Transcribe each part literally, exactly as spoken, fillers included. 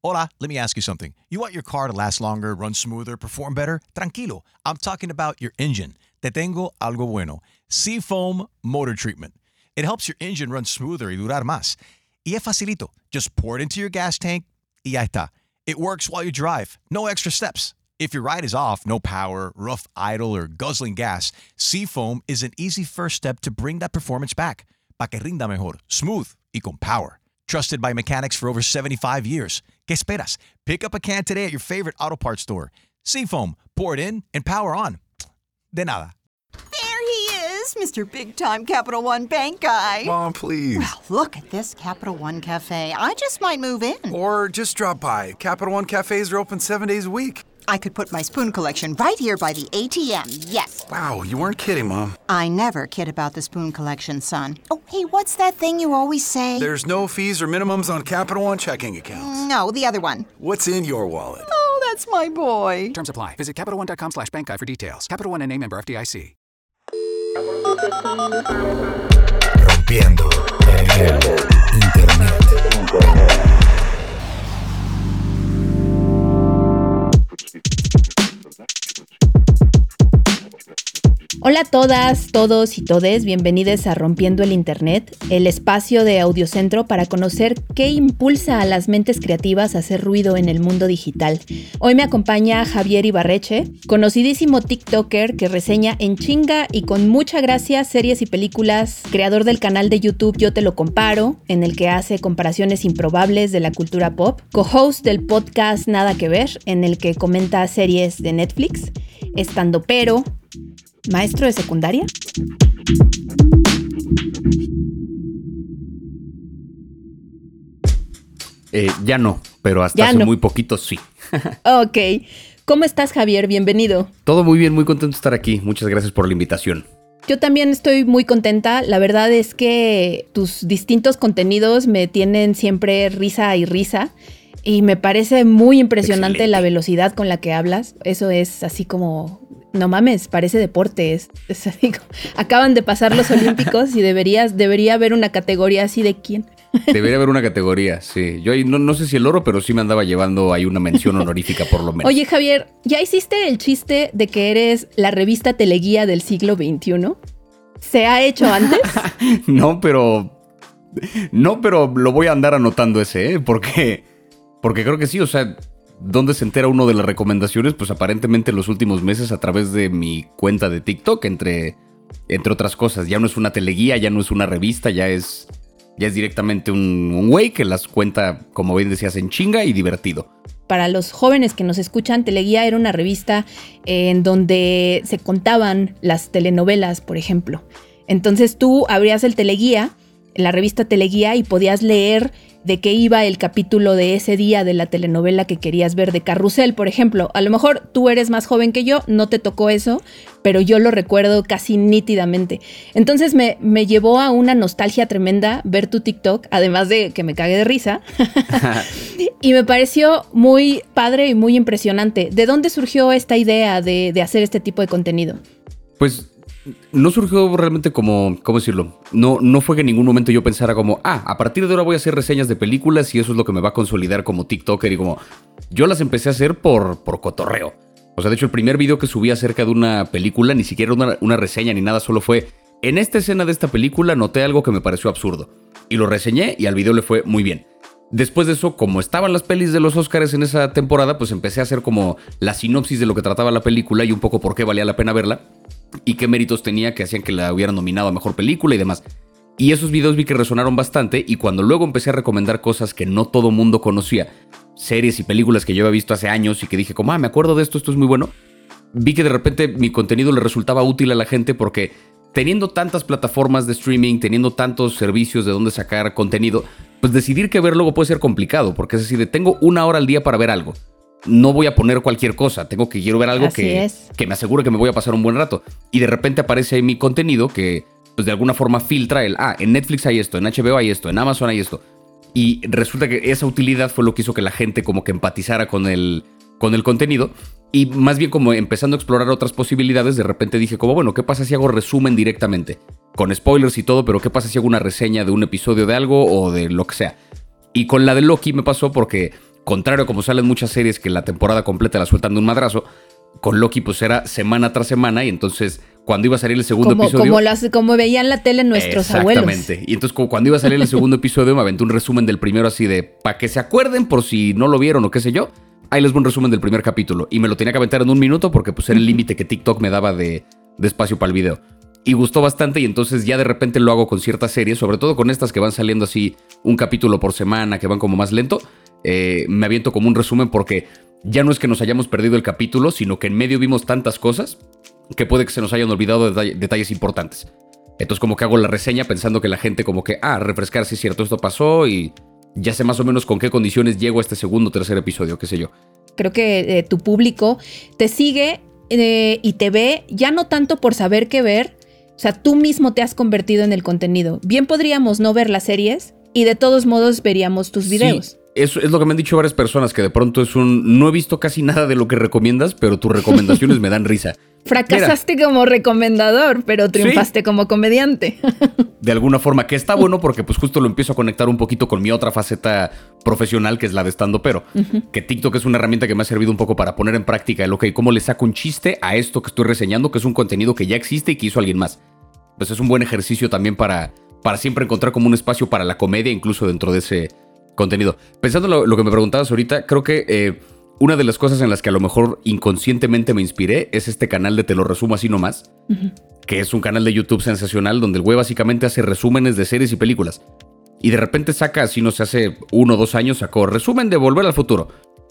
Hola, let me ask you something. You want your car to last longer, run smoother, perform better? Tranquilo, I'm talking about your engine. Te tengo algo bueno. Seafoam Motor Treatment. It helps your engine run smoother y durar más. Y es facilito. Just pour it into your gas tank y ya está. It works while you drive. No extra steps. If your ride is off, no power, rough idle, or guzzling gas, Seafoam is an easy first step to bring that performance back. Pa' que rinda mejor, smooth y con power. Trusted by mechanics for over seventy-five years. ¿Qué esperas? Pick up a can today at your favorite auto parts store. Seafoam, pour it in and power on. De nada. There he is, Mister Big Time Capital One Bank guy. Mom, please. Well, look at this Capital One Cafe. I just might move in. Or just drop by. Capital One cafes are open seven days a week. I could put my spoon collection right here by the A T M, yes. Wow, you weren't kidding, Mom. I never kid about the spoon collection, son. Oh, hey, what's that thing you always say? There's no fees or minimums on Capital One checking accounts. No, the other one. What's in your wallet? Oh, that's my boy. Terms apply. Visit CapitalOne.com slash bank guide for details. Capital One N A member F D I C. Rompiendo el Internet. Hola a todas, todos y todes, bienvenidos a Rompiendo el Internet, el espacio de Audiocentro para conocer qué impulsa a las mentes creativas a hacer ruido en el mundo digital. Hoy me acompaña Javier Ibarreche, conocidísimo TikToker que reseña en chinga y con mucha gracia series y películas, creador del canal de YouTube Yo Te Lo Comparo, en el que hace comparaciones improbables de la cultura pop, co-host del podcast Nada Que Ver, en el que comenta series de Netflix, estandopero, ¿maestro de secundaria? Eh, ya no, pero hasta ya hace no. muy poquito sí. Ok. ¿Cómo estás, Javier? Bienvenido. Todo muy bien, muy contento de estar aquí. Muchas gracias por la invitación. Yo también estoy muy contenta. La verdad es que tus distintos contenidos me tienen siempre risa y risa. Y me parece muy impresionante Excelente. La velocidad con la que hablas. Eso es así como... No mames, parece deporte. Es, es así como, acaban de pasar los Olímpicos y deberías, debería haber una categoría así de quién. Debería haber una categoría, sí. Yo ahí no, no sé si el oro, pero sí me andaba llevando ahí una mención honorífica por lo menos. Oye, Javier, ¿ya hiciste el chiste de que eres la revista teleguía del siglo veintiuno? ¿Se ha hecho antes? No, pero... No, pero lo voy a andar anotando ese, ¿eh? Porque, porque creo que sí, o sea... ¿Dónde se entera uno de las recomendaciones? Pues aparentemente en los últimos meses a través de mi cuenta de TikTok, entre, entre otras cosas. Ya no es una teleguía, ya no es una revista, ya es, ya es directamente un, un güey que las cuenta, como bien decías, en chinga y divertido. Para los jóvenes que nos escuchan, Teleguía era una revista en donde se contaban las telenovelas, por ejemplo. Entonces tú abrías el Teleguía, la revista Teleguía, y podías leer de qué iba el capítulo de ese día de la telenovela que querías ver, de Carrusel, por ejemplo. A lo mejor tú eres más joven que yo, no te tocó eso, pero yo lo recuerdo casi nítidamente. Entonces me, me llevó a una nostalgia tremenda ver tu TikTok, además de que me cagué de risa. Y me pareció muy padre y muy impresionante. ¿De dónde surgió esta idea de, de hacer este tipo de contenido? Pues... No surgió realmente como, ¿cómo decirlo? No, no fue que en ningún momento yo pensara como, ah, a partir de ahora voy a hacer reseñas de películas y eso es lo que me va a consolidar como TikToker. Y como, yo las empecé a hacer por, por cotorreo. O sea, de hecho, el primer video que subí acerca de una película, ni siquiera una, una reseña ni nada, solo fue, en esta escena de esta película noté algo que me pareció absurdo. Y lo reseñé y al video le fue muy bien. Después de eso, como estaban las pelis de los Oscars en esa temporada, pues empecé a hacer como la sinopsis de lo que trataba la película y un poco por qué valía la pena verla y qué méritos tenía que hacían que la hubieran nominado a Mejor Película y demás. Y esos videos vi que resonaron bastante y cuando luego empecé a recomendar cosas que no todo mundo conocía, series y películas que yo había visto hace años y que dije como, ah, me acuerdo de esto, esto es muy bueno, vi que de repente mi contenido le resultaba útil a la gente porque teniendo tantas plataformas de streaming, teniendo tantos servicios de donde sacar contenido, pues decidir qué ver luego puede ser complicado, porque es así de tengo una hora al día para ver algo. No voy a poner cualquier cosa, tengo que quiero ver algo que, que me asegure que me voy a pasar un buen rato. Y de repente aparece ahí mi contenido que pues de alguna forma filtra el, ah, en Netflix hay esto, en H B O hay esto, en Amazon hay esto. Y resulta que esa utilidad fue lo que hizo que la gente como que empatizara con el, con el contenido. Y más bien como empezando a explorar otras posibilidades, de repente dije como, bueno, ¿qué pasa si hago resumen directamente? Con spoilers y todo, pero ¿qué pasa si hago una reseña de un episodio de algo o de lo que sea? Y con la de Loki me pasó porque Contrario a como salen muchas series que la temporada completa la sueltan de un madrazo, con Loki pues era semana tras semana y entonces cuando iba a salir el segundo como, episodio... Como, las, como veían la tele nuestros abuelos. Exactamente. Y entonces como cuando iba a salir el segundo episodio me aventé un resumen del primero así de... Para que se acuerden por si no lo vieron o qué sé yo. Ahí les voy un resumen del primer capítulo. Y me lo tenía que aventar en un minuto porque pues era el límite que TikTok me daba de, de espacio para el video. Y gustó bastante y entonces ya de repente lo hago con ciertas series, sobre todo con estas que van saliendo así un capítulo por semana, que van como más lento. Eh, me aviento como un resumen porque ya no es que nos hayamos perdido el capítulo, sino que en medio vimos tantas cosas que puede que se nos hayan olvidado detall- detalles importantes. Entonces como que hago la reseña pensando que la gente como que, ah, refrescar si es cierto, esto pasó y ya sé más o menos con qué condiciones llego a este segundo o tercer episodio, qué sé yo. Creo que eh, tu público te sigue eh, y te ve ya no tanto por saber qué ver, o sea, tú mismo te has convertido en el contenido. Bien podríamos no ver las series y de todos modos veríamos tus videos. Sí. Eso es lo que me han dicho varias personas, que de pronto es un... No he visto casi nada de lo que recomiendas, pero tus recomendaciones me dan risa. Fracasaste Mira, como recomendador, pero triunfaste sí. como comediante. De alguna forma, que está bueno porque pues justo lo empiezo a conectar un poquito con mi otra faceta profesional, que es la de estandopero. Uh-huh. Que TikTok es una herramienta que me ha servido un poco para poner en práctica el, ok, cómo le saco un chiste a esto que estoy reseñando, que es un contenido que ya existe y que hizo alguien más. Pues es un buen ejercicio también para, para siempre encontrar como un espacio para la comedia, incluso dentro de ese... contenido. Pensando en lo, lo que me preguntabas ahorita, creo que eh, una de las cosas en las que a lo mejor inconscientemente me inspiré es este canal de Te lo resumo así nomás, uh-huh. que es un canal de YouTube sensacional donde el güey básicamente hace resúmenes de series y películas. Y de repente saca, así no sé, hace uno o dos años sacó resumen de Volver al Futuro.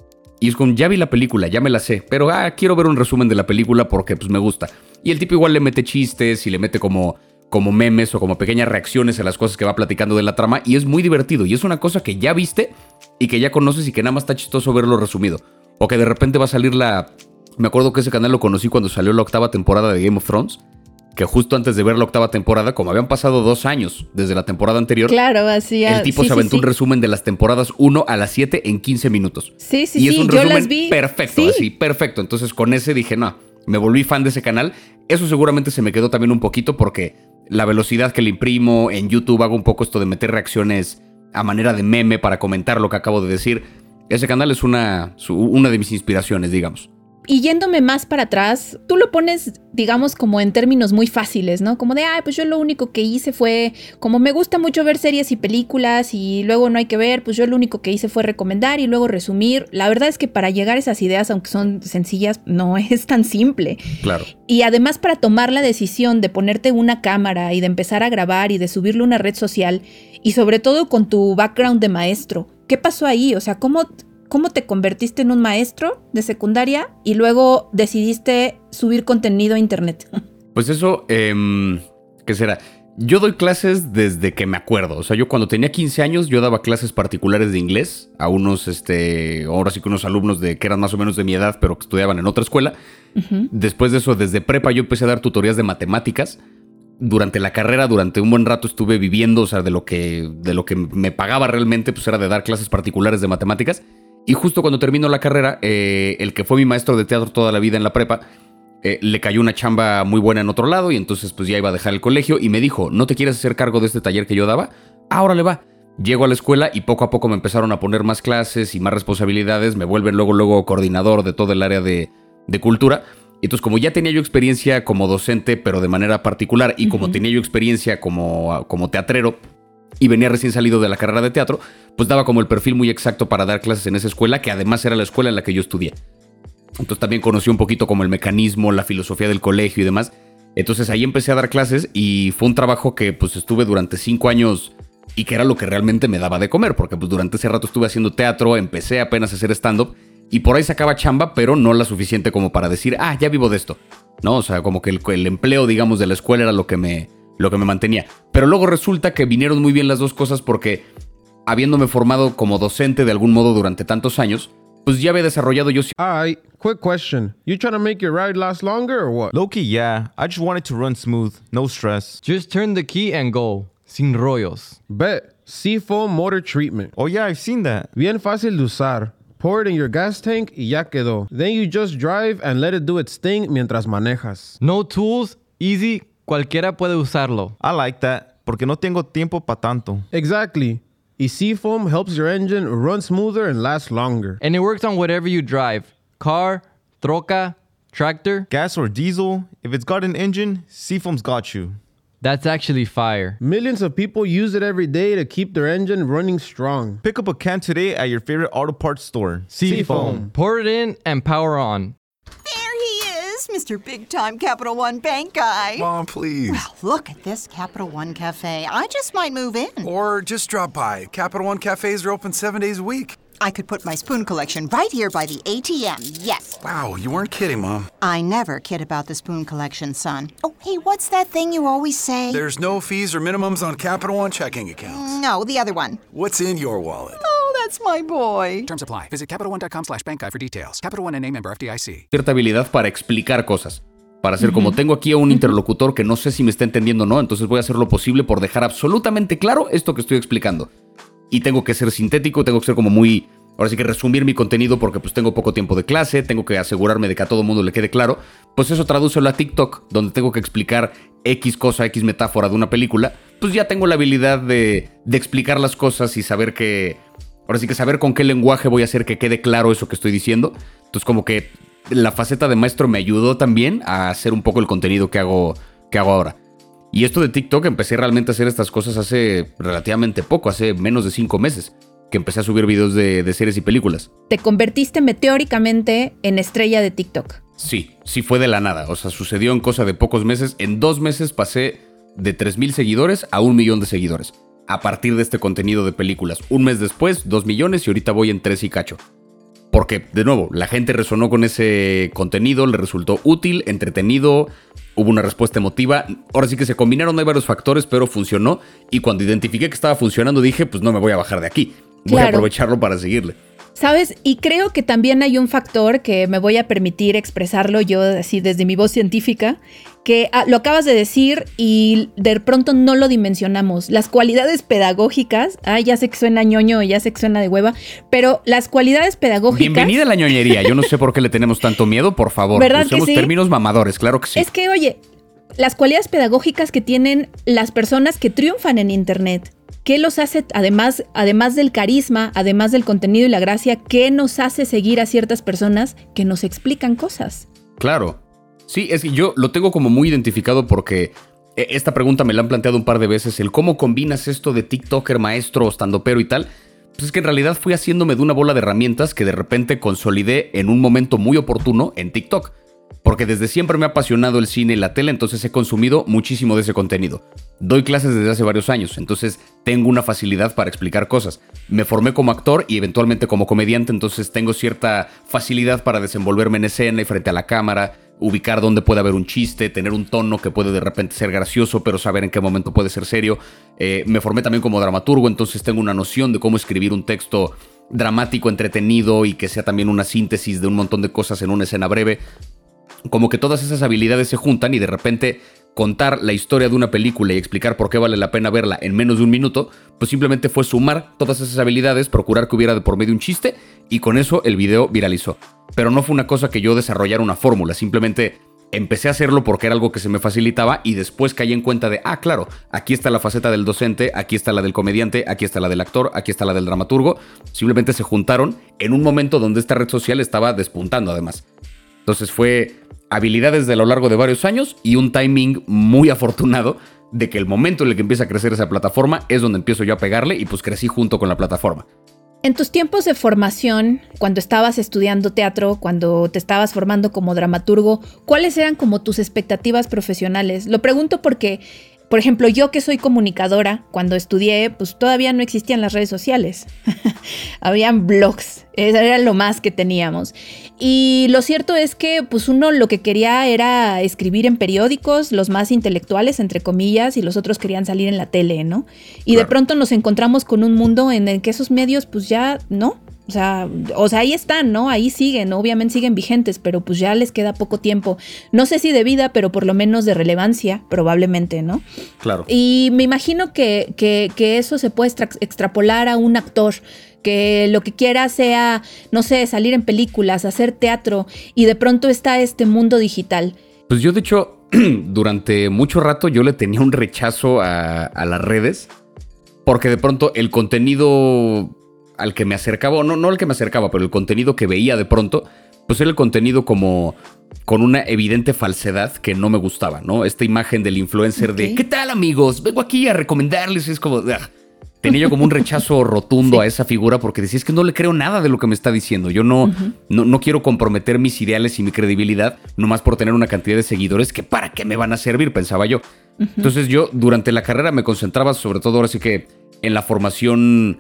Y es como, ya vi la película, ya me la sé, pero ah, quiero ver un resumen de la película porque pues me gusta. Y el tipo igual le mete chistes y le mete como... como memes o como pequeñas reacciones a las cosas que va platicando de la trama y es muy divertido y es una cosa que ya viste y que ya conoces y que nada más está chistoso verlo resumido. O que de repente va a salir la... Me acuerdo que ese canal lo conocí cuando salió la octava temporada de Game of Thrones, que justo antes de ver la octava temporada, como habían pasado dos años desde la temporada anterior, claro, así el tipo sí, se aventó sí, sí. un resumen de las temporadas uno a las siete en quince minutos. Sí, sí, y es sí, un yo resumen las vi. perfecto, Sí. así, perfecto. Entonces con ese dije, no, me volví fan de ese canal. Eso seguramente se me quedó también un poquito porque... la velocidad que le imprimo en YouTube, hago un poco esto de meter reacciones a manera de meme para comentar lo que acabo de decir. Ese canal es una, su, una de mis inspiraciones, digamos. Y yéndome más para atrás, tú lo pones, digamos, como en términos muy fáciles, ¿no? Como de, ay, pues yo lo único que hice fue, como me gusta mucho ver series y películas y luego no hay que ver, pues yo lo único que hice fue recomendar y luego resumir. La verdad es que para llegar a esas ideas, aunque son sencillas, no es tan simple. Claro. Y además para tomar la decisión de ponerte una cámara y de empezar a grabar y de subirle a una red social y sobre todo con tu background de maestro, ¿qué pasó ahí? O sea, ¿cómo... ¿Cómo te convertiste en un maestro de secundaria y luego decidiste subir contenido a internet? Pues eso, eh, ¿qué será? Yo doy clases desde que me acuerdo. O sea, yo cuando tenía quince años, yo daba clases particulares de inglés a unos, este, ahora sí que unos alumnos de que eran más o menos de mi edad, pero que estudiaban en otra escuela. Uh-huh. Después de eso, desde prepa, yo empecé a dar tutorías de matemáticas. Durante la carrera, durante un buen rato estuve viviendo, o sea, de lo que, de lo que me pagaba realmente, pues era de dar clases particulares de matemáticas. Y justo cuando terminó la carrera, eh, el que fue mi maestro de teatro toda la vida en la prepa, eh, le cayó una chamba muy buena en otro lado y entonces pues ya iba a dejar el colegio y me dijo, ¿no te quieres hacer cargo de este taller que yo daba? Ahora le va. Llego a la escuela y poco a poco me empezaron a poner más clases y más responsabilidades, me vuelven luego, luego coordinador de todo el área de, de cultura. Y entonces como ya tenía yo experiencia como docente, pero de manera particular, y como uh-huh. tenía yo experiencia como, como teatrero, y venía recién salido de la carrera de teatro, pues daba como el perfil muy exacto para dar clases en esa escuela, que además era la escuela en la que yo estudié. Entonces también conocí un poquito como el mecanismo, la filosofía del colegio y demás. Entonces ahí empecé a dar clases y fue un trabajo que pues estuve durante cinco años y que era lo que realmente me daba de comer, porque pues durante ese rato estuve haciendo teatro, empecé apenas a hacer stand-up y por ahí sacaba chamba, pero no la suficiente como para decir, ah, ya vivo de esto. No, o sea, como que el, el empleo, digamos, de la escuela era lo que me... lo que me mantenía. Pero luego resulta que vinieron muy bien las dos cosas porque habiéndome formado como docente de algún modo durante tantos años, pues ya había desarrollado yo... Alright, quick question. You trying to make your ride last longer or what? Low-key, yeah. I just want it to run smooth, no stress. Just turn the key and go. Sin rollos. Bet. Seafoam Motor Treatment. Oh yeah, I've seen that. Bien fácil de usar. Pour it in your gas tank y ya quedó. Then you just drive and let it do its thing mientras manejas. No tools, easy, cualquiera puede usarlo. I like that, porque no tengo tiempo para tanto. Exactly. Y Seafoam helps your engine run smoother and last longer. And it works on whatever you drive. Car, troca, tractor. Gas or diesel, if it's got an engine, Seafoam's got you. That's actually fire. Millions of people use it every day to keep their engine running strong. Pick up a can today at your favorite auto parts store. Seafoam. Pour it in and power on. There he is, Mister Big Time Capital One Bank guy. Mom, please. Well, look at this Capital One Cafe. I just might move in. Or just drop by. Capital One cafes are open seven days a week. I could put my spoon collection right here by the A T M, yes. Wow, you weren't kidding, Mom. I never kid about the spoon collection, son. Oh, hey, what's that thing you always say? There's no fees or minimums on Capital One checking accounts. No, the other one. What's in your wallet? Oh, that's my boy. Terms apply. Visit CapitalOne.com slash bank guide for details. Capital One N A member F D I C. Cierta habilidad para explicar cosas. Para hacer como tengo aquí a un interlocutor que no sé si me está entendiendo o no, entonces voy a hacer lo posible por dejar absolutamente claro esto que estoy explicando. Y tengo que ser sintético, tengo que ser como muy... Ahora sí que resumir mi contenido porque pues tengo poco tiempo de clase, tengo que asegurarme de que a todo mundo le quede claro. Pues eso tradúcelo a TikTok, donde tengo que explicar X cosa, X metáfora de una película. Pues ya tengo la habilidad de, de explicar las cosas y saber que... Ahora sí que saber con qué lenguaje voy a hacer que quede claro eso que estoy diciendo. Entonces como que la faceta de maestro me ayudó también a hacer un poco el contenido que hago, que hago ahora. Y esto de TikTok, empecé realmente a hacer estas cosas hace relativamente poco, hace menos de cinco meses. Que empecé a subir videos de, de series y películas. Te convertiste meteóricamente en estrella de TikTok. Sí, sí fue de la nada. O sea, sucedió en cosa de pocos meses. En dos meses pasé de tres mil seguidores a un millón de seguidores. A partir de este contenido de películas. Un mes después, dos millones y ahorita voy en tres y cacho. Porque, de nuevo, la gente resonó con ese contenido, le resultó útil, entretenido, hubo una respuesta emotiva. Ahora sí que se combinaron, hay varios factores, pero funcionó. Y cuando identifiqué que estaba funcionando, dije, pues no me voy a bajar de aquí. Voy Claro. a aprovecharlo para seguirle. ¿Sabes? Y creo que también hay un factor que me voy a permitir expresarlo yo así desde mi voz científica, que ah, lo acabas de decir y de pronto no lo dimensionamos. Las cualidades pedagógicas, ah, ya sé que suena ñoño y ya sé que suena de hueva, pero las cualidades pedagógicas... Bienvenida a la ñoñería. Yo no sé por qué le tenemos tanto miedo, por favor. ¿Verdad que Usemos sí? términos mamadores, claro que sí. Es que, oye, las cualidades pedagógicas que tienen las personas que triunfan en Internet. ¿Qué los hace, además, además del carisma, además del contenido y la gracia, qué nos hace seguir a ciertas personas que nos explican cosas? Claro. Sí, es que yo lo tengo como muy identificado porque esta pregunta me la han planteado un par de veces, el cómo combinas esto de TikToker, maestro, standupero y tal. Pues es que en realidad fui haciéndome de una bola de herramientas que de repente consolidé en un momento muy oportuno en TikTok. Porque desde siempre me ha apasionado el cine y la tele, entonces he consumido muchísimo de ese contenido. Doy clases desde hace varios años, entonces tengo una facilidad para explicar cosas. Me formé como actor y eventualmente como comediante, entonces tengo cierta facilidad para desenvolverme en escena y frente a la cámara, ubicar dónde puede haber un chiste, tener un tono que puede de repente ser gracioso, pero saber en qué momento puede ser serio. Eh, me formé también como dramaturgo, entonces tengo una noción de cómo escribir un texto dramático, entretenido y que sea también una síntesis de un montón de cosas en una escena breve. Como que todas esas habilidades se juntan y de repente contar la historia de una película y explicar por qué vale la pena verla en menos de un minuto, pues simplemente fue sumar todas esas habilidades, procurar que hubiera de por medio un chiste y con eso el video viralizó. Pero no fue una cosa que yo desarrollara una fórmula, simplemente empecé a hacerlo porque era algo que se me facilitaba y después caí en cuenta de, ah, claro, aquí está la faceta del docente, aquí está la del comediante, aquí está la del actor, aquí está la del dramaturgo. Simplemente se juntaron en un momento donde esta red social estaba despuntando además. Entonces fue habilidades de a lo largo de varios años y un timing muy afortunado de que el momento en el que empieza a crecer esa plataforma es donde empiezo yo a pegarle y pues crecí junto con la plataforma. En tus tiempos de formación, cuando estabas estudiando teatro, cuando te estabas formando como dramaturgo, ¿cuáles eran como tus expectativas profesionales? Lo pregunto porque, por ejemplo, yo que soy comunicadora, cuando estudié, pues todavía no existían las redes sociales. Habían blogs, eso era lo más que teníamos. Y lo cierto es que pues uno lo que quería era escribir en periódicos, los más intelectuales, entre comillas, y los otros querían salir en la tele, ¿no? Y claro, de pronto nos encontramos con un mundo en el que esos medios pues ya no. O sea, o sea, ahí están, ¿no? Ahí siguen, obviamente siguen vigentes, pero pues ya les queda poco tiempo. No sé si de vida, pero por lo menos de relevancia, probablemente, ¿no? Claro. Y me imagino que, que, que eso se puede extra- extrapolar a un actor, que lo que quiera sea, no sé, salir en películas, hacer teatro, y de pronto está este mundo digital. Pues yo, de hecho, durante mucho rato yo le tenía un rechazo a, a las redes. Porque de pronto el contenido al que me acercaba, no, no al que me acercaba, pero el contenido que veía de pronto, pues era el contenido como con una evidente falsedad que no me gustaba, ¿no? Esta imagen del influencer okay. de ¿qué tal, amigos? Vengo aquí a recomendarles. Es como... ugh. Tenía yo como un rechazo rotundo sí. a esa figura porque decía, es que no le creo nada de lo que me está diciendo. Yo no, uh-huh. no, no quiero comprometer mis ideales y mi credibilidad nomás por tener una cantidad de seguidores que para qué me van a servir, pensaba yo. Uh-huh. Entonces yo durante la carrera me concentraba sobre todo ahora sí que en la formación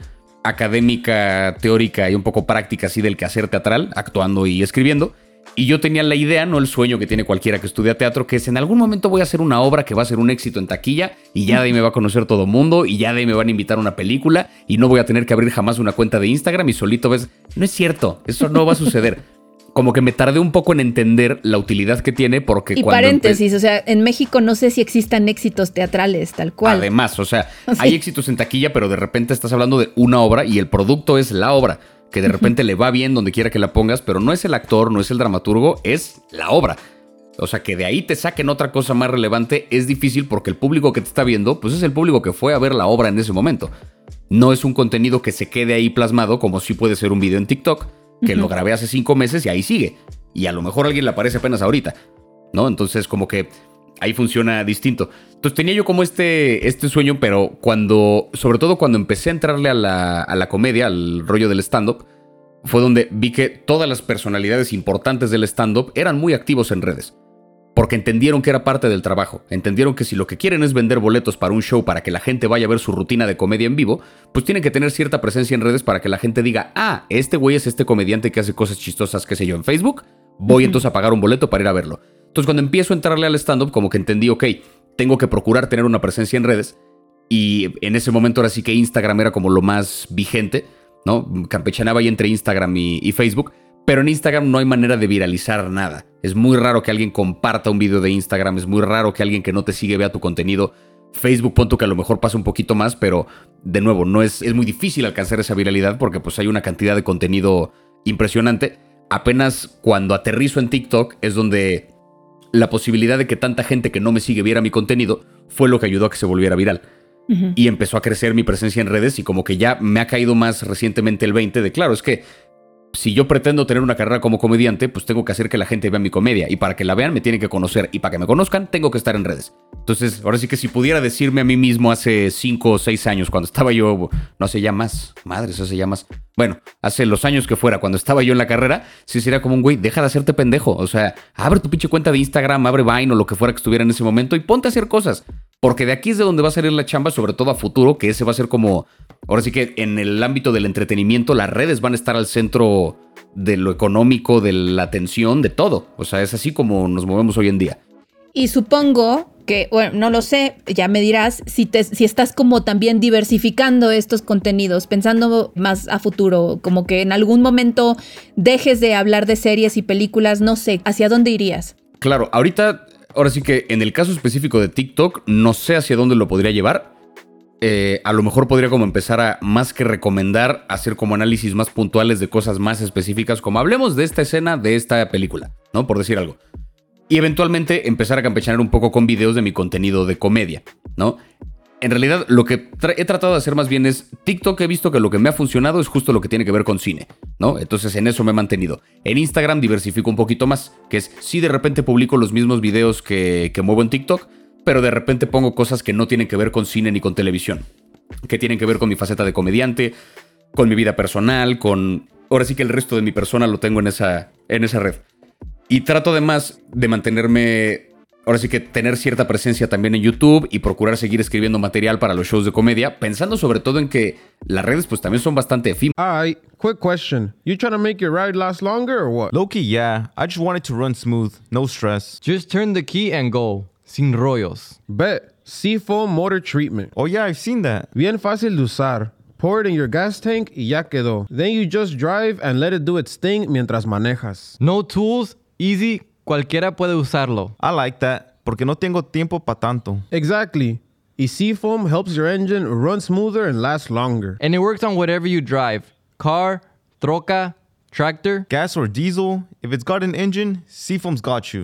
académica, teórica y un poco práctica así del quehacer teatral, actuando y escribiendo. Y yo tenía la idea, no el sueño que tiene cualquiera que estudia teatro, que es en algún momento voy a hacer una obra que va a ser un éxito en taquilla y ya de ahí me va a conocer todo mundo y ya de ahí me van a invitar a una película y no voy a tener que abrir jamás una cuenta de Instagram y solito ves, no es cierto, eso no va a suceder. Como que me tardé un poco en entender la utilidad que tiene porque y cuando... Y paréntesis, empe- o sea, en México no sé si existan éxitos teatrales tal cual. Además, o sea, sí. hay éxitos en taquilla, pero de repente estás hablando de una obra y el producto es la obra. Que de repente uh-huh. le va bien donde quiera que la pongas, pero no es el actor, no es el dramaturgo, es la obra. O sea, que de ahí te saquen otra cosa más relevante es difícil porque el público que te está viendo, pues es el público que fue a ver la obra en ese momento. No es un contenido que se quede ahí plasmado como si puede ser un video en TikTok, que uh-huh. lo grabé hace cinco meses y ahí sigue. Y a lo mejor a alguien le aparece apenas ahorita, ¿no? Entonces como que ahí funciona distinto. Entonces tenía yo como este, este sueño, pero cuando, sobre todo cuando empecé a entrarle a la, a la comedia, al rollo del stand-up, fue donde vi que todas las personalidades importantes del stand-up eran muy activos en redes. Porque entendieron que era parte del trabajo. Entendieron que si lo que quieren es vender boletos para un show para que la gente vaya a ver su rutina de comedia en vivo, pues tienen que tener cierta presencia en redes para que la gente diga, ah, este güey es este comediante que hace cosas chistosas, qué sé yo, en Facebook. Voy uh-huh. entonces a pagar un boleto para ir a verlo. Entonces cuando empiezo a entrarle al stand-up, como que entendí, ok, tengo que procurar tener una presencia en redes. Y en ese momento ahora sí que Instagram era como lo más vigente, ¿no? Campechaneaba ahí entre Instagram y, y Facebook. Pero en Instagram no hay manera de viralizar nada. Es muy raro que alguien comparta un video de Instagram. Es muy raro que alguien que no te sigue vea tu contenido. Facebook, pon tú que a lo mejor pasa un poquito más, pero de nuevo, no es, es muy difícil alcanzar esa viralidad porque pues hay una cantidad de contenido impresionante. Apenas cuando aterrizo en TikTok es donde la posibilidad de que tanta gente que no me sigue viera mi contenido fue lo que ayudó a que se volviera viral. Uh-huh. Y empezó a crecer mi presencia en redes y como que ya me ha caído más recientemente el veinte de, claro, es que si yo pretendo tener una carrera como comediante, pues tengo que hacer que la gente vea mi comedia. Y para que la vean me tienen que conocer. Y para que me conozcan, tengo que estar en redes. Entonces, ahora sí que si pudiera decirme a mí mismo hace cinco o seis años, cuando estaba yo, no sé, ya más, madre, eso se llama más. Bueno, hace los años que fuera, cuando estaba yo en la carrera, sí sería como un güey, deja de hacerte pendejo. O sea, abre tu pinche cuenta de Instagram, abre Vine o lo que fuera que estuviera en ese momento y ponte a hacer cosas. Porque de aquí es de donde va a salir la chamba, sobre todo a futuro, que ese va a ser como... Ahora sí que en el ámbito del entretenimiento, las redes van a estar al centro de lo económico, de la atención, de todo. O sea, es así como nos movemos hoy en día. Y supongo que, bueno, no lo sé, ya me dirás, si, te, si estás como también diversificando estos contenidos, pensando más a futuro, como que en algún momento dejes de hablar de series y películas, no sé, ¿hacia dónde irías? Claro, ahorita, ahora sí que en el caso específico de TikTok, no sé hacia dónde lo podría llevar. Eh, a lo mejor podría como empezar a, más que recomendar, hacer como análisis más puntuales de cosas más específicas, como hablemos de esta escena de esta película, ¿no? Por decir algo. Y eventualmente empezar a campechanear un poco con videos de mi contenido de comedia, ¿no? En realidad, lo que tra- he tratado de hacer más bien es TikTok. He visto que lo que me ha funcionado es justo lo que tiene que ver con cine, ¿no? Entonces en eso me he mantenido. En Instagram diversifico un poquito más, que es si de repente publico los mismos videos que, que muevo en TikTok, pero de repente pongo cosas que no tienen que ver con cine ni con televisión, que tienen que ver con mi faceta de comediante, con mi vida personal, con... Ahora sí que el resto de mi persona lo tengo en esa, en esa red. Y trato además de mantenerme... Ahora sí que tener cierta presencia también en YouTube y procurar seguir escribiendo material para los shows de comedia, pensando sobre todo en que las redes pues también son bastante efímeras. Alright, quick question. You trying to make your ride last longer or what? Low-key, yeah. I just want it to run smooth. No stress. Just turn the key and go. Sin rollos. Bet. Seafoam Motor Treatment. Oh yeah, I've seen that. Bien fácil de usar. Pour it in your gas tank y ya quedó. Then you just drive and let it do its thing mientras manejas. No tools, easy, cualquiera puede usarlo. I like that, porque no tengo tiempo para tanto. Exactly. Y Seafoam helps your engine run smoother and last longer. And it works on whatever you drive. Car, troca, tractor. Gas or diesel, if it's got an engine, Seafoam's got you.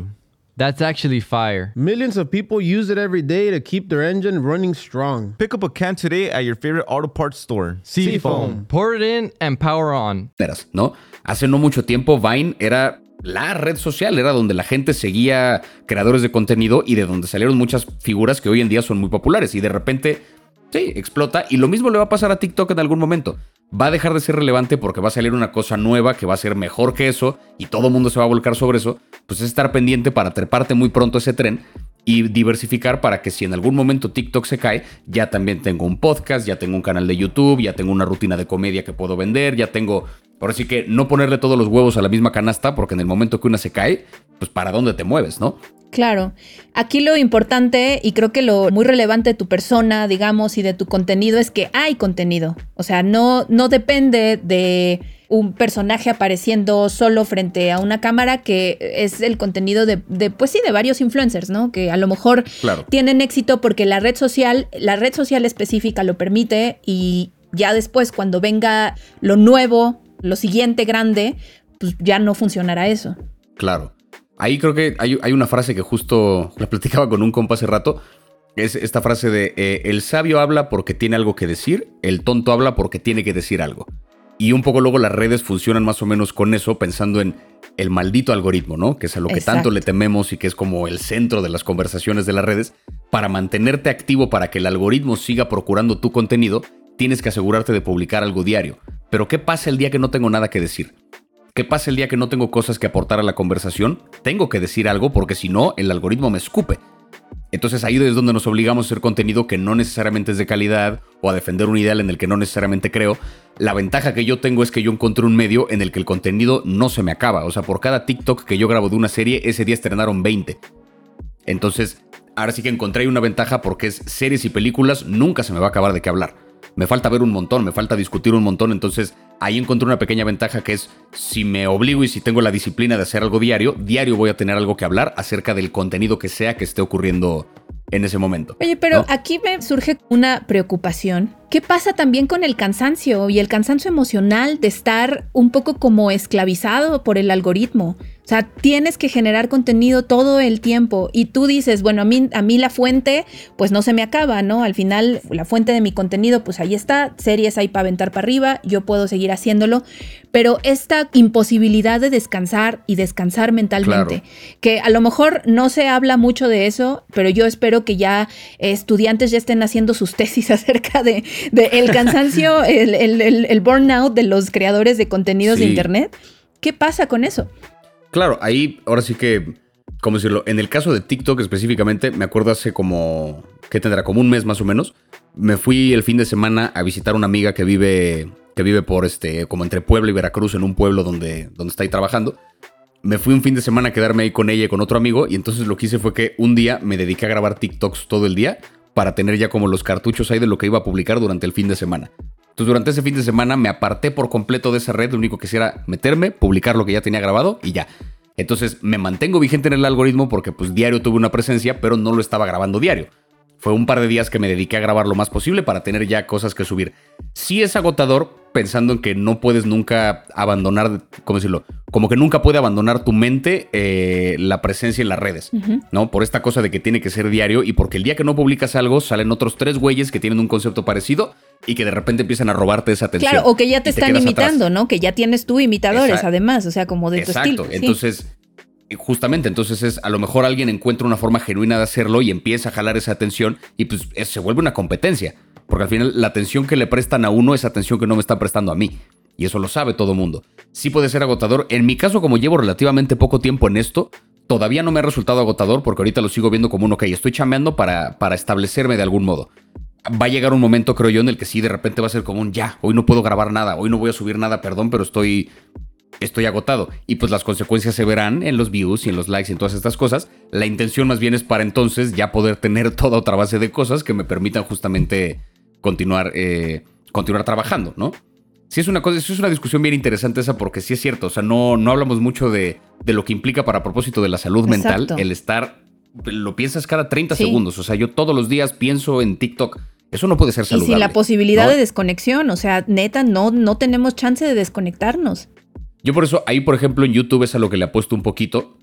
That's actually fire. Millions of people use it every day to keep their engine running strong. Pick up a can today at your favorite auto parts store. Seafoam. Pour it in and power on. ¿No? Hace no mucho tiempo Vine era la red social, era donde la gente seguía creadores de contenido y de donde salieron muchas figuras que hoy en día son muy populares y de repente, sí, explota y lo mismo le va a pasar a TikTok en algún momento. Va a dejar de ser relevante porque va a salir una cosa nueva que va a ser mejor que eso y todo el mundo se va a volcar sobre eso. Pues es estar pendiente para treparte muy pronto ese tren y diversificar para que si en algún momento TikTok se cae, ya también tengo un podcast, ya tengo un canal de YouTube, ya tengo una rutina de comedia que puedo vender, ya tengo... Ahora sí que no ponerle todos los huevos a la misma canasta porque en el momento que una se cae, pues para dónde te mueves, ¿no? Claro. Aquí lo importante y creo que lo muy relevante de tu persona, digamos, y de tu contenido es que hay contenido. O sea, no, no depende de un personaje apareciendo solo frente a una cámara, que es el contenido de, de pues sí, de varios influencers, ¿no? Que a lo mejor claro. tienen éxito porque la red social, la red social específica lo permite y ya después cuando venga lo nuevo, lo siguiente grande, pues ya no funcionará eso. Claro. Ahí creo que hay, hay una frase que justo la platicaba con un compa hace rato. Es esta frase de eh, el sabio habla porque tiene algo que decir, el tonto habla porque tiene que decir algo. Y un poco luego las redes funcionan más o menos con eso, pensando en el maldito algoritmo, ¿no? Que es a lo que Exacto. tanto le tememos y que es como el centro de las conversaciones de las redes. Para mantenerte activo, para que el algoritmo siga procurando tu contenido, tienes que asegurarte de publicar algo diario. Pero ¿qué pasa el día que no tengo nada que decir? ¿Qué pasa el día que no tengo cosas que aportar a la conversación? Tengo que decir algo porque si no, el algoritmo me escupe. Entonces ahí es donde nos obligamos a hacer contenido que no necesariamente es de calidad o a defender un ideal en el que no necesariamente creo. La ventaja que yo tengo es que yo encontré un medio en el que el contenido no se me acaba. O sea, por cada TikTok que yo grabo de una serie, ese día estrenaron veinte. Entonces, ahora sí que encontré una ventaja porque es series y películas, nunca se me va a acabar de qué hablar. Me falta ver un montón, me falta discutir un montón, entonces ahí encontré una pequeña ventaja que es si me obligo y si tengo la disciplina de hacer algo diario, diario voy a tener algo que hablar acerca del contenido que sea que esté ocurriendo en ese momento. Oye, pero ¿no? Aquí me surge una preocupación. ¿Qué pasa también con el cansancio y el cansancio emocional de estar un poco como esclavizado por el algoritmo? O sea, tienes que generar contenido todo el tiempo y tú dices, bueno, a mí, a mí la fuente pues no se me acaba, ¿no? Al final la fuente de mi contenido pues ahí está, series ahí para aventar para arriba, yo puedo seguir haciéndolo, pero esta imposibilidad de descansar y descansar mentalmente, claro. que a lo mejor no se habla mucho de eso, pero yo espero que ya estudiantes ya estén haciendo sus tesis acerca de, de el cansancio, el, el, el, el burnout de los creadores de contenidos sí. de internet. ¿Qué pasa con eso? Claro, ahí ahora sí que, ¿cómo decirlo? En el caso de TikTok específicamente, me acuerdo hace como, ¿qué tendrá? Como un mes más o menos. Me fui el fin de semana a visitar a una amiga que vive, que vive por este, como entre Puebla y Veracruz, en un pueblo donde, donde está ahí trabajando. Me fui un fin de semana a quedarme ahí con ella y con otro amigo, y entonces lo que hice fue que un día me dediqué a grabar TikToks todo el día para tener ya como los cartuchos ahí de lo que iba a publicar durante el fin de semana. Entonces durante ese fin de semana me aparté por completo de esa red, lo único que hacía era meterme, publicar lo que ya tenía grabado y ya. Entonces me mantengo vigente en el algoritmo porque pues diario tuve una presencia, pero no lo estaba grabando diario. Fue un par de días que me dediqué a grabar lo más posible para tener ya cosas que subir. Sí es agotador pensando en que no puedes nunca abandonar, ¿cómo decirlo? Como que nunca puede abandonar tu mente eh, la presencia en las redes, uh-huh. ¿no? Por esta cosa de que tiene que ser diario y porque el día que no publicas algo salen otros tres güeyes que tienen un concepto parecido y que de repente empiezan a robarte esa atención. Claro, o que ya te están te imitando, atrás. ¿no? Que ya tienes tú imitadores, Exacto. además, o sea, como de Exacto. tu estilo. Exacto, entonces... Sí. Justamente, entonces es a lo mejor alguien encuentra una forma genuina de hacerlo y empieza a jalar esa atención y pues es, se vuelve una competencia. Porque al final la atención que le prestan a uno es atención que no me están prestando a mí. Y eso lo sabe todo mundo. Sí puede ser agotador. En mi caso, como llevo relativamente poco tiempo en esto, todavía no me ha resultado agotador porque ahorita lo sigo viendo como un ok, estoy chambeando para, para establecerme de algún modo. Va a llegar un momento, creo yo, en el que sí de repente va a ser como un ya, hoy no puedo grabar nada, hoy no voy a subir nada, perdón, pero estoy... Estoy agotado. Y pues las consecuencias se verán en los views y en los likes y en todas estas cosas. La intención más bien es para entonces ya poder tener toda otra base de cosas que me permitan justamente continuar, eh, continuar trabajando, ¿no? Sí es una cosa, sí es una discusión bien interesante esa porque sí es cierto. O sea, no, no hablamos mucho de, de lo que implica para propósito de la salud Exacto. mental el estar... Lo piensas cada treinta sí. segundos. O sea, yo todos los días pienso en TikTok. Eso no puede ser saludable. Y sin la posibilidad ¿no? de desconexión. O sea, neta, no, no tenemos chance de desconectarnos. Yo por eso, ahí por ejemplo en YouTube es a lo que le apuesto un poquito.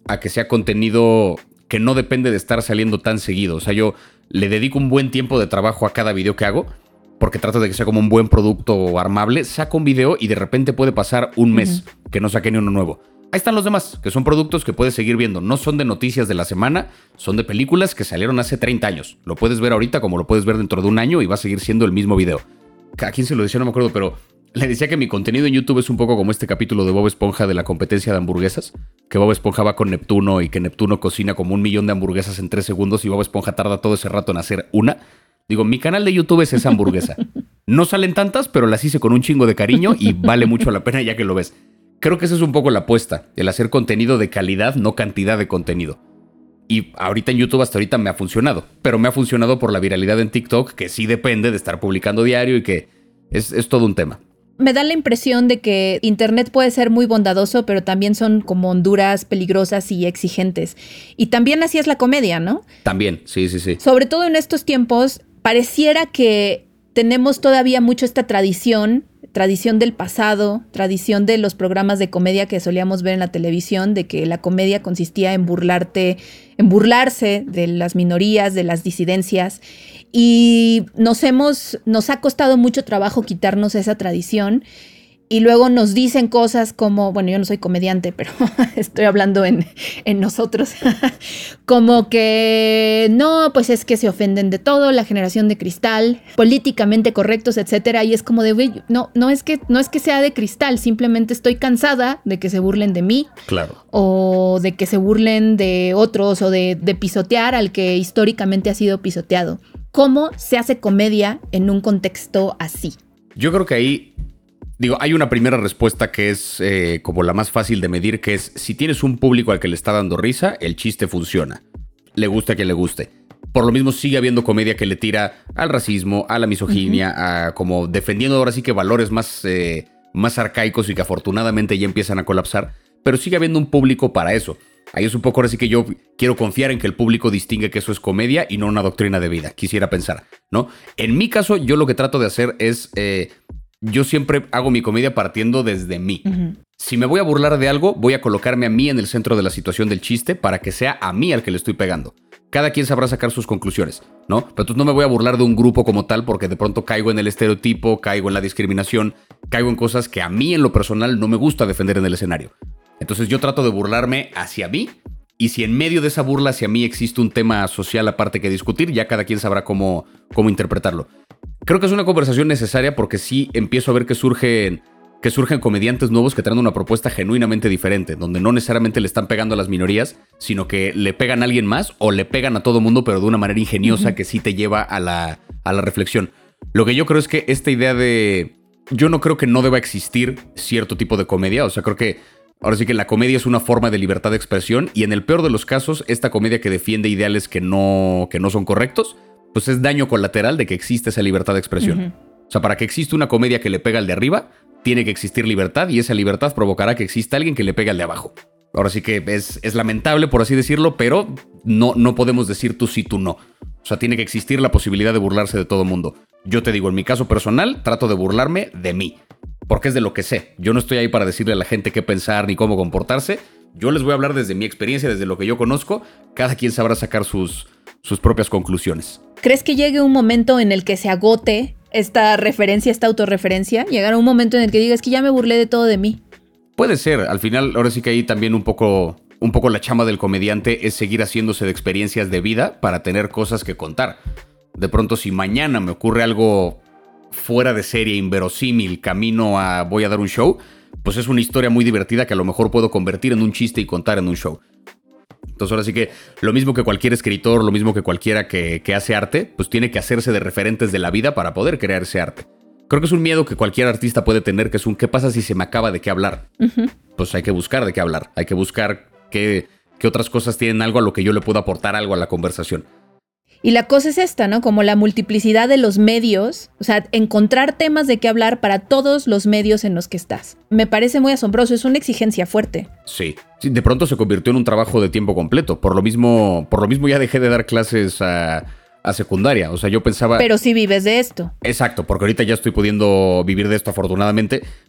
a que sea contenido que no depende de estar saliendo tan seguido. O sea, yo le dedico un buen tiempo de trabajo a cada video que hago, porque trato de que sea como un buen producto armable. Saco un video y de repente puede pasar un mes uh-huh. que no saque ni uno nuevo. Ahí están los demás, que son productos que puedes seguir viendo. No son de noticias de la semana, son de películas que salieron hace treinta años. Lo puedes ver ahorita como lo puedes ver dentro de un año y va a seguir siendo el mismo video. ¿A quién se lo decía? No me acuerdo, pero le decía que mi contenido en YouTube es un poco como este capítulo de Bob Esponja de la competencia de hamburguesas. Que Bob Esponja va con Neptuno y que Neptuno cocina como un millón de hamburguesas en tres segundos y Bob Esponja tarda todo ese rato en hacer una. Digo, mi canal de YouTube es esa hamburguesa. No salen tantas, pero las hice con un chingo de cariño y vale mucho la pena ya que lo ves. Creo que esa es un poco la apuesta, el hacer contenido de calidad, no cantidad de contenido. Y ahorita en YouTube hasta ahorita me ha funcionado, pero me ha funcionado por la viralidad en TikTok, que sí depende de estar publicando diario y que es, es todo un tema. Me da la impresión de que Internet puede ser muy bondadoso, pero también son como honduras peligrosas y exigentes. Y también así es la comedia, ¿no? También, sí, sí, sí. Sobre todo en estos tiempos, pareciera que tenemos todavía mucho esta tradición, tradición del pasado, tradición de los programas de comedia que solíamos ver en la televisión, de que la comedia consistía en burlarte, en burlarse de las minorías, de las disidencias. Y nos hemos, nos ha costado mucho trabajo quitarnos esa tradición. Y luego nos dicen cosas como, bueno, yo no soy comediante, pero estoy hablando en, en nosotros, como que no, pues es que se ofenden de todo, la generación de cristal, políticamente correctos, etcétera. Y es como de, güey, no, no es que, no es que sea de cristal, simplemente estoy cansada de que se burlen de mí. Claro. O de que se burlen de otros, o de, de pisotear al que históricamente ha sido pisoteado. ¿Cómo se hace comedia en un contexto así? Yo creo que ahí... Digo, hay una primera respuesta que es eh, como la más fácil de medir, que es si tienes un público al que le está dando risa, el chiste funciona. Le gusta a quien le guste. Por lo mismo sigue habiendo comedia que le tira al racismo, a la misoginia, uh-huh. a como defendiendo ahora sí que valores más, eh, más arcaicos y que afortunadamente ya empiezan a colapsar, pero sigue habiendo un público para eso. Ahí es un poco ahora sí que yo quiero confiar en que el público distingue que eso es comedia y no una doctrina de vida, quisiera pensar, ¿no? En mi caso, yo lo que trato de hacer es... Eh, Yo siempre hago mi comedia partiendo desde mí. Uh-huh. Si me voy a burlar de algo, voy a colocarme a mí en el centro de la situación del chiste para que sea a mí al que le estoy pegando. Cada quien sabrá sacar sus conclusiones, ¿no? Pero entonces no me voy a burlar de un grupo como tal porque de pronto caigo en el estereotipo, caigo en la discriminación, caigo en cosas que a mí en lo personal no me gusta defender en el escenario. Entonces yo trato de burlarme hacia mí y si en medio de esa burla hacia mí existe un tema social aparte que discutir, ya cada quien sabrá cómo, cómo interpretarlo. Creo que es una conversación necesaria porque sí empiezo a ver que surgen, que surgen comediantes nuevos que traen una propuesta genuinamente diferente, donde no necesariamente le están pegando a las minorías, sino que le pegan a alguien más o le pegan a todo mundo, pero de una manera ingeniosa uh-huh. que sí te lleva a la, a la reflexión. Lo que yo creo es que esta idea de... Yo no creo que no deba existir cierto tipo de comedia, o sea, creo que ahora sí que la comedia es una forma de libertad de expresión y en el peor de los casos, esta comedia que defiende ideales que no, que no son correctos, pues es daño colateral de que existe esa libertad de expresión. Uh-huh. O sea, para que exista una comedia que le pega al de arriba, tiene que existir libertad y esa libertad provocará que exista alguien que le pegue al de abajo. Ahora sí que es, es lamentable, por así decirlo, pero no, no podemos decir tú sí, tú no. O sea, tiene que existir la posibilidad de burlarse de todo mundo. Yo te digo, en mi caso personal, trato de burlarme de mí, porque es de lo que sé. Yo no estoy ahí para decirle a la gente qué pensar ni cómo comportarse. Yo les voy a hablar desde mi experiencia, desde lo que yo conozco. Cada quien sabrá sacar sus, sus propias conclusiones. ¿Crees que llegue un momento en el que se agote esta referencia, esta autorreferencia? ¿Llegará un momento en el que digas que ya me burlé de todo de mí? Puede ser. Al final, ahora sí que ahí también un poco, un poco la chamba del comediante es seguir haciéndose de experiencias de vida para tener cosas que contar. De pronto, si mañana me ocurre algo fuera de serie, inverosímil, camino a voy a dar un show, pues es una historia muy divertida que a lo mejor puedo convertir en un chiste y contar en un show. Entonces ahora sí que lo mismo que cualquier escritor, lo mismo que cualquiera que, que hace arte, pues tiene que hacerse de referentes de la vida para poder crear ese arte. Creo que es un miedo que cualquier artista puede tener, que es un ¿qué pasa si se me acaba de qué hablar? Uh-huh. Pues hay que buscar de qué hablar, hay que buscar qué, qué otras cosas tienen algo a lo que yo le puedo aportar algo a la conversación. Y la cosa es esta, ¿no? Como la multiplicidad de los medios, o sea, encontrar temas de qué hablar para todos los medios en los que estás. Me parece muy asombroso, es una exigencia fuerte. Sí, sí, de pronto se convirtió en un trabajo de tiempo completo. Por lo mismo, por lo mismo ya dejé de dar clases a, a secundaria. O sea, yo pensaba... Pero sí vives de esto. Exacto, porque ahorita ya estoy pudiendo vivir de esto afortunadamente.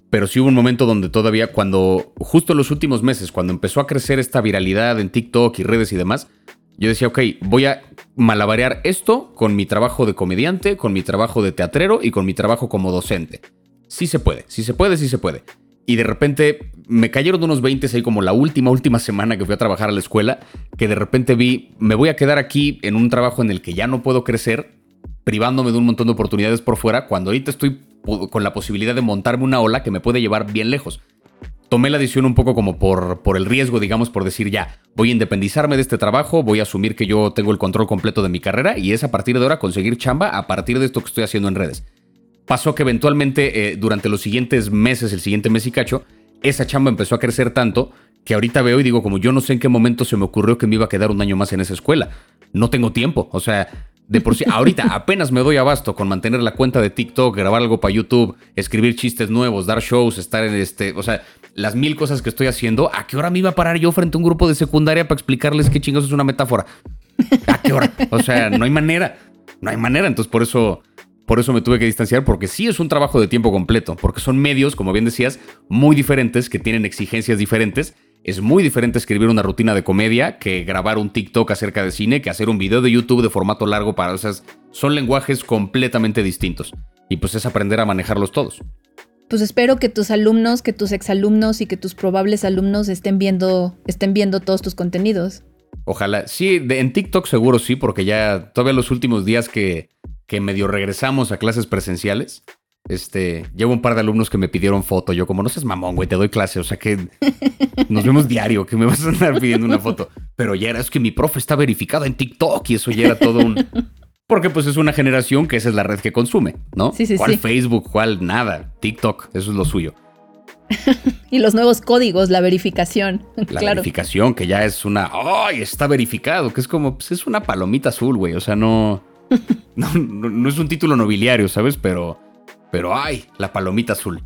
Pero sí hubo un momento donde todavía, cuando, justo en los últimos meses, cuando empezó a crecer esta viralidad en TikTok y redes y demás, yo decía, ok, voy a malabarear esto con mi trabajo de comediante, con mi trabajo de teatrero y con mi trabajo como docente. Sí se puede, sí se puede, sí se puede. Y de repente me cayeron unos veinte ahí como la última, última semana que fui a trabajar a la escuela, que de repente vi, me voy a quedar aquí en un trabajo en el que ya no puedo crecer, privándome de un montón de oportunidades por fuera, cuando ahorita estoy con la posibilidad de montarme una ola que me puede llevar bien lejos. Tomé la decisión un poco como por, por el riesgo, digamos, por decir ya, voy a independizarme de este trabajo, voy a asumir que yo tengo el control completo de mi carrera y es a partir de ahora conseguir chamba a partir de esto que estoy haciendo en redes. Pasó que eventualmente, eh, durante los siguientes meses, el siguiente mes y cacho, esa chamba empezó a crecer tanto que ahorita veo y digo, como yo no sé en qué momento se me ocurrió que me iba a quedar un año más en esa escuela. No tengo tiempo, o sea... De por sí, ahorita apenas me doy abasto con mantener la cuenta de TikTok, grabar algo para YouTube, escribir chistes nuevos, dar shows, estar en este... O sea, las mil cosas que estoy haciendo, ¿a qué hora me iba a parar yo frente a un grupo de secundaria para explicarles qué chingados es una metáfora? ¿A qué hora? O sea, no hay manera. No hay manera. Entonces, por eso, por eso me tuve que distanciar, porque sí es un trabajo de tiempo completo, porque son medios, como bien decías, muy diferentes, que tienen exigencias diferentes. Es muy diferente escribir una rutina de comedia que grabar un TikTok acerca de cine, que hacer un video de YouTube de formato largo para... O sea, son lenguajes completamente distintos. Y pues es aprender a manejarlos todos. Pues espero que tus alumnos, que tus exalumnos y que tus probables alumnos estén viendo, estén viendo todos tus contenidos. Ojalá. Sí, de, en TikTok seguro sí, porque ya todavía los últimos días que, que medio regresamos a clases presenciales... Este, llevo un par de alumnos que me pidieron foto. Yo como, no seas mamón, güey, te doy clase. O sea que nos vemos diario, que me vas a andar pidiendo una foto. Pero ya era, es que mi profe está verificado en TikTok y eso ya era todo un... Porque pues es una generación que esa es la red que consume, ¿no? Sí, sí, ¿Cuál sí. Facebook? ¿Cuál? Nada. TikTok, eso es lo suyo. Y los nuevos códigos, la verificación. La claro. verificación, que ya es una... ¡Ay! Está verificado. Que es como, pues es una palomita azul, güey. O sea, no... No, no, no es un título nobiliario, ¿sabes? Pero... Pero ¡ay! La palomita azul.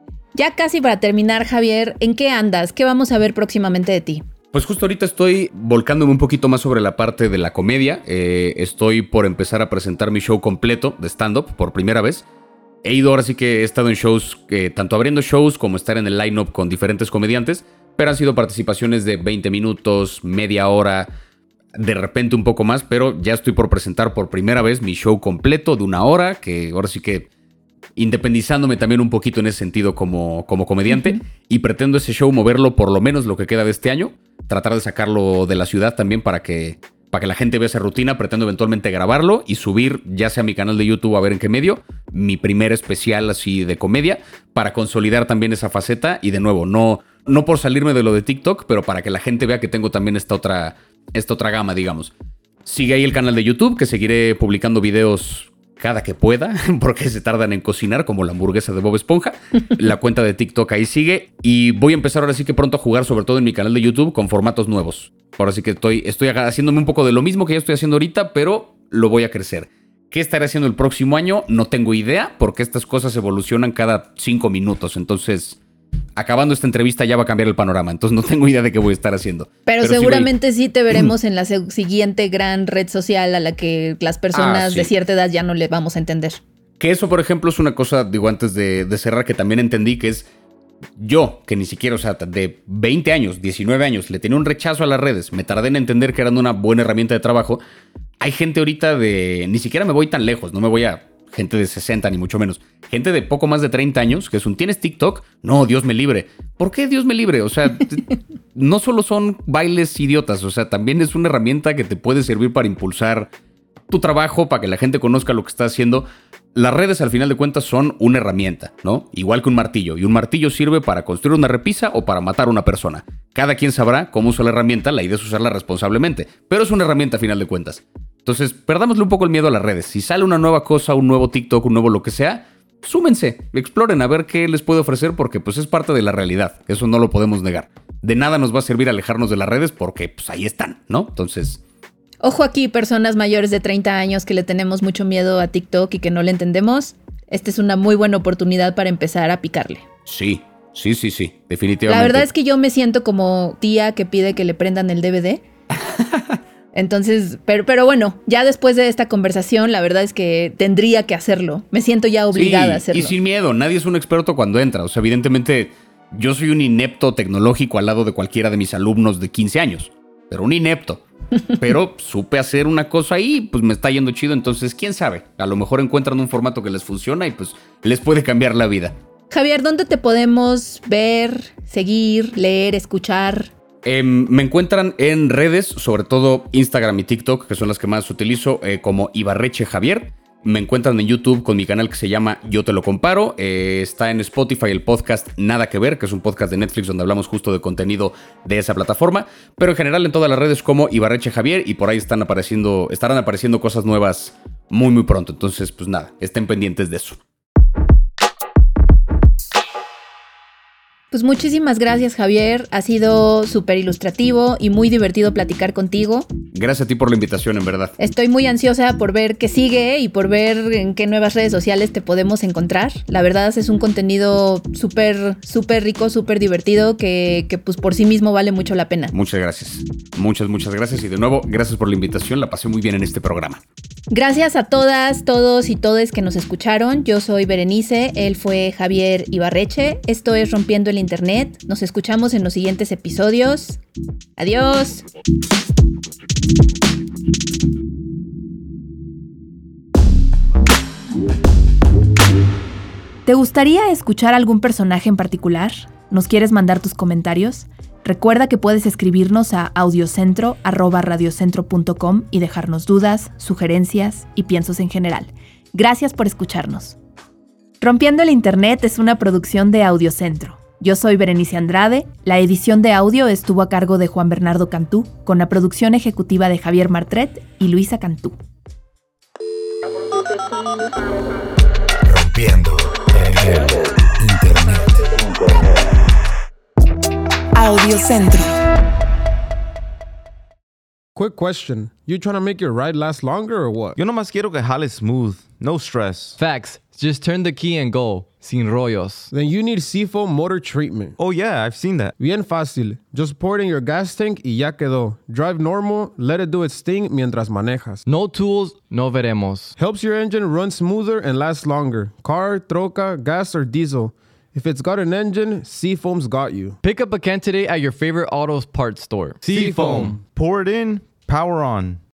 Ya casi para terminar, Javier, ¿en qué andas? ¿Qué vamos a ver próximamente de ti? Pues justo ahorita estoy volcándome un poquito más sobre la parte de la comedia. Eh, estoy por empezar a presentar mi show completo de stand-up por primera vez. He ido, ahora sí que he estado en shows, eh, tanto abriendo shows como estar en el line-up con diferentes comediantes, pero han sido participaciones de veinte minutos, media hora, de repente un poco más, pero ya estoy por presentar por primera vez mi show completo de una hora, que ahora sí que... independizándome también un poquito en ese sentido como, como comediante, uh-huh. Y pretendo ese show moverlo por lo menos lo que queda de este año, tratar de sacarlo de la ciudad también para que, para que la gente vea esa rutina. Pretendo eventualmente grabarlo y subir ya sea a mi canal de YouTube, a ver en qué medio, mi primer especial así de comedia, para consolidar también esa faceta y de nuevo, no, no por salirme de lo de TikTok, pero para que la gente vea que tengo también esta otra, esta otra gama, digamos. Sigue ahí el canal de YouTube, que seguiré publicando videos cada que pueda, porque se tardan en cocinar, como la hamburguesa de Bob Esponja. La cuenta de TikTok ahí sigue. Y voy a empezar ahora sí que pronto a jugar, sobre todo en mi canal de YouTube, con formatos nuevos. Ahora sí que estoy, estoy haciéndome un poco de lo mismo que ya estoy haciendo ahorita, pero lo voy a crecer. ¿Qué estaré haciendo el próximo año? No tengo idea, porque estas cosas evolucionan cada cinco minutos. Entonces, acabando esta entrevista ya va a cambiar el panorama. Entonces no tengo idea de qué voy a estar haciendo. Pero, Pero seguramente sí, sí te veremos en la siguiente gran red social a la que las personas ah, sí. de cierta edad ya no le vamos a entender. Que eso, por ejemplo, es una cosa, digo, antes de, de cerrar, que también entendí, que es yo, que ni siquiera, o sea, de veinte años, diecinueve años, le tenía un rechazo a las redes. Me tardé en entender que eran una buena herramienta de trabajo. Hay gente ahorita de... Ni siquiera me voy tan lejos, no me voy a... gente de sesenta, ni mucho menos. Gente de poco más de treinta años, que es un, ¿tienes TikTok? No, Dios me libre. ¿Por qué Dios me libre? O sea, no solo son bailes idiotas, o sea, también es una herramienta que te puede servir para impulsar tu trabajo, para que la gente conozca lo que estás haciendo. Las redes, al final de cuentas, son una herramienta, ¿no? Igual que un martillo. Y un martillo sirve para construir una repisa o para matar a una persona. Cada quien sabrá cómo usar la herramienta, la idea es usarla responsablemente. Pero es una herramienta, a final de cuentas. Entonces, perdámosle un poco el miedo a las redes. Si sale una nueva cosa, un nuevo TikTok, un nuevo lo que sea, súmense, exploren a ver qué les puede ofrecer, porque pues es parte de la realidad. Eso no lo podemos negar. De nada nos va a servir alejarnos de las redes porque pues ahí están, ¿no? Entonces... Ojo aquí, personas mayores de treinta años que le tenemos mucho miedo a TikTok y que no le entendemos. Esta es una muy buena oportunidad para empezar a picarle. Sí, sí, sí, sí, definitivamente. La verdad es que yo me siento como tía que pide que le prendan el D V D. Entonces, pero, pero bueno, ya después de esta conversación, la verdad es que tendría que hacerlo. Me siento ya obligada sí, a hacerlo. Y sin miedo, nadie es un experto cuando entra. O sea, evidentemente, yo soy un inepto tecnológico al lado de cualquiera de mis alumnos de quince años. Pero un inepto. Pero supe hacer una cosa ahí, pues me está yendo chido. Entonces, quién sabe, a lo mejor encuentran un formato que les funciona y pues les puede cambiar la vida. Javier, ¿dónde te podemos ver, seguir, leer, escuchar? Eh, me encuentran en redes, sobre todo Instagram y TikTok, que son las que más utilizo, eh, como Ibarreche Javier. Me encuentran en YouTube con mi canal que se llama Yo Te Lo Comparo. Eh, está en Spotify el podcast Nada Que Ver, que es un podcast de Netflix donde hablamos justo de contenido de esa plataforma. Pero en general en todas las redes como Ibarreche Javier, y por ahí están apareciendo, estarán apareciendo cosas nuevas muy muy pronto. Entonces, pues nada, estén pendientes de eso. Pues muchísimas gracias, Javier. Ha sido súper ilustrativo y muy divertido platicar contigo. Gracias a ti por la invitación, en verdad. Estoy muy ansiosa por ver qué sigue y por ver en qué nuevas redes sociales te podemos encontrar. La verdad es un contenido súper, súper rico, súper divertido que, que pues por sí mismo vale mucho la pena. Muchas gracias. Muchas, muchas gracias. Y de nuevo, gracias por la invitación. La pasé muy bien en este programa. Gracias a todas, todos y todes que nos escucharon. Yo soy Berenice, él fue Javier Ibarreche. Esto es Rompiendo el Internet. Nos escuchamos en los siguientes episodios. Adiós. ¿Te gustaría escuchar algún personaje en particular? ¿Nos quieres mandar tus comentarios? Recuerda que puedes escribirnos a audiocentro arroba radiocentro punto com y dejarnos dudas, sugerencias y piensos en general. Gracias por escucharnos. Rompiendo el Internet es una producción de Audiocentro. Yo soy Berenice Andrade, la edición de audio estuvo a cargo de Juan Bernardo Cantú, con la producción ejecutiva de Javier Martret y Luisa Cantú. Rompiendo el Internet. Audiocentro. Quick question. You trying to make your ride last longer or what? Yo nomás quiero que jale smooth. No stress. Facts. Just turn the key and go. Sin rollos. Then you need Seafoam Motor Treatment. Oh yeah, I've seen that. Bien fácil. Just pour it in your gas tank y ya quedó. Drive normal, let it do its thing mientras manejas. No tools, no veremos. Helps your engine run smoother and last longer. Car, troca, gas, or diesel. If it's got an engine, Seafoam's got you. Pick up a can today at your favorite auto parts store. Seafoam. Pour it in, power on.